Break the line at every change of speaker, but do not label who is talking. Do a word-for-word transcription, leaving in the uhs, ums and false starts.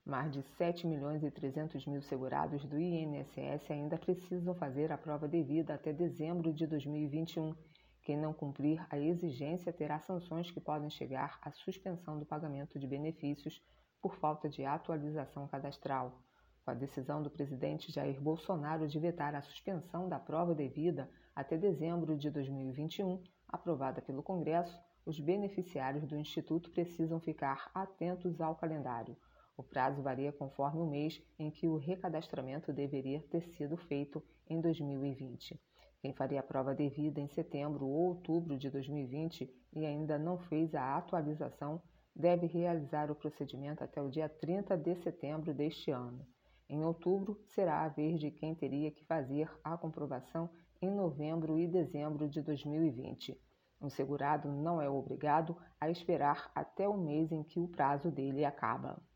Mais de sete milhões e trezentos mil segurados do I N S S ainda precisam fazer a prova devida até dezembro de dois mil e vinte e um. Quem não cumprir a exigência terá sanções que podem chegar à suspensão do pagamento de benefícios por falta de atualização cadastral. Com a decisão do presidente Jair Bolsonaro de vetar a suspensão da prova devida até dezembro de dois mil e vinte e um, aprovada pelo Congresso, os beneficiários do Instituto precisam ficar atentos ao calendário. O prazo varia conforme o mês em que o recadastramento deveria ter sido feito em dois mil e vinte. Quem faria a prova devida em setembro ou outubro de dois mil e vinte e ainda não fez a atualização deve realizar o procedimento até o dia trinta de setembro deste ano. Em outubro, será a vez de quem teria que fazer a comprovação em novembro e dezembro de dois mil e vinte. O segurado não é obrigado a esperar até o mês em que o prazo dele acaba.